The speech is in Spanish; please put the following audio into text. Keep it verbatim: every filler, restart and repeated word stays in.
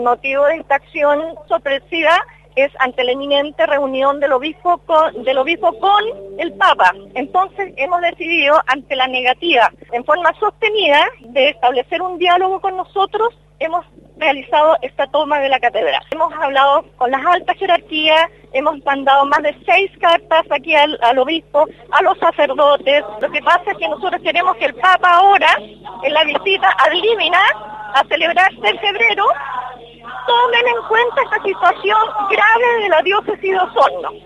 El motivo de esta acción sorpresiva es ante la inminente reunión del obispo con, del obispo con el Papa. Entonces hemos decidido, ante la negativa en forma sostenida de establecer un diálogo con nosotros, hemos realizado esta toma de la catedral. Hemos hablado con las altas jerarquías, hemos mandado más de seis cartas aquí al, al obispo, a los sacerdotes. Lo que pasa es que nosotros queremos que el Papa ahora, en la visita ad limina, a celebrarse en febrero, tomen en cuenta esta situación grave de la diócesis de Osorno.